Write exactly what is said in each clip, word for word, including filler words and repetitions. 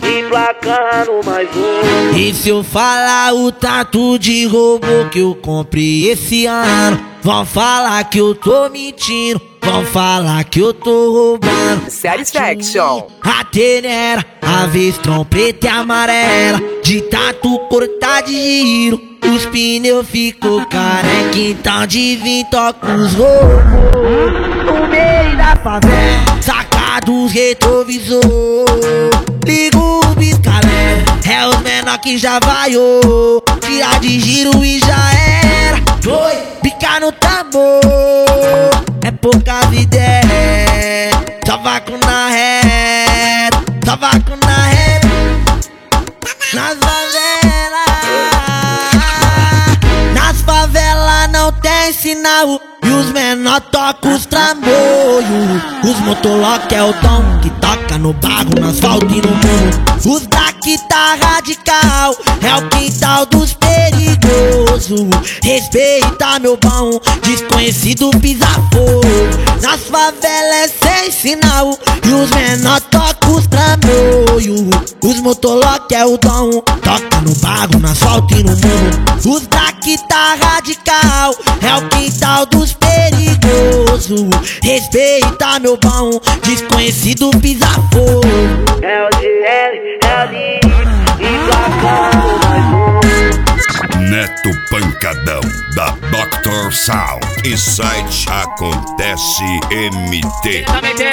emplacando mais um. E se eu falar o tanto de robô que eu comprei esse ano, vão falar que eu tô mentindo, vão falar que eu tô roubando. Satisfaction. A tenera, a vez trompeta e amarela, de tanto cortar de giro, os pneus ficou careca. Então de vim toca os robôs no meio da favela, saca dos retrovisor, liga o biscalé, é os menor que já vaiou, tira de giro e já era. Foi, pica no tambor, é poucas ideias, só vácuo na reta, só vácuo na reta, nas favelas. Nas favelas não tem sinal e os menor tocam os trambolhos. Os motolock é o dom que toca no barro, no asfalto e no morro. Os daqui tá radical, é o quintal dos perigosos. Respeita meu bom, desconhecido pisa fogo. Nas favelas é sem sinal e os menor tocam os trambolhos. Os motolock é o dom, toca no barro, no asfalto e no morro. Os daqui tá radical, é o quintal dos perigosos. Respeita meu bom, desconhecido pisa fogo. É o G L, é o D I, emplacando mais um. Neto Pancadão, da doutor Sound e site Acontece M T.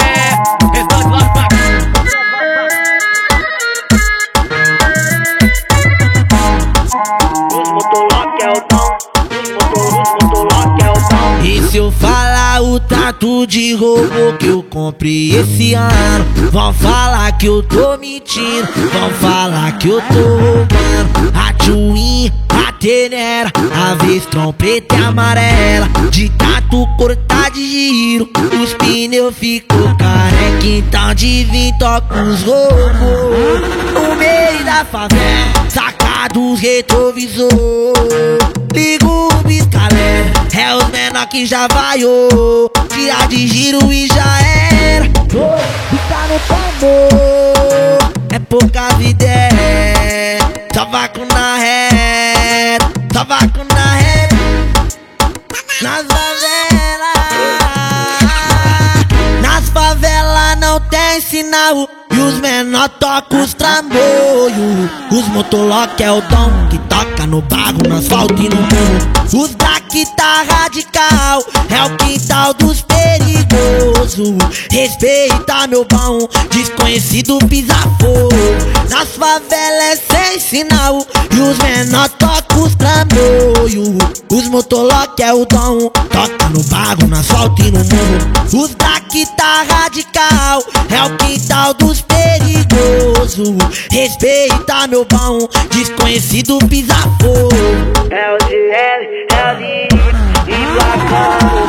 Os motolock é o dom, os motolock é o dom. E se eu falar o tanto de robô que eu comprei esse ano, vão falar que eu tô mentindo, vão falar que eu tô roubando. A Twin, a tenera, a vez trompeta e amarela, de tanto cortar de giro, os pneus ficou careca. Então de vim toca os robôs no meio da favela, saca dos retrovisor, liga o biscalé, é os menor que já vaiou, tira de giro e já era. Fica no tambor, é poucas ideias, só vácuo na reta, só vácuo na reta, nas favelas. Nas favelas não tem sinal e os menor tocam os trambolhos. Os motolock é o dom que toca no barro, no asfalto e no morro. Os daqui tá radical, é o quintal dos perigosos. Respeita meu bom, desconhecido pisa fogo. Nas favelas é sem sinal e os menor tocam os trambolhos. Os motolock é o dom, toca no barro, no asfalto e no morro. Os daqui tá radical, é o quintal dos perigosos. Respeita meu bom, desconhecido pisa fogo. É o G L, é o D I, emplacando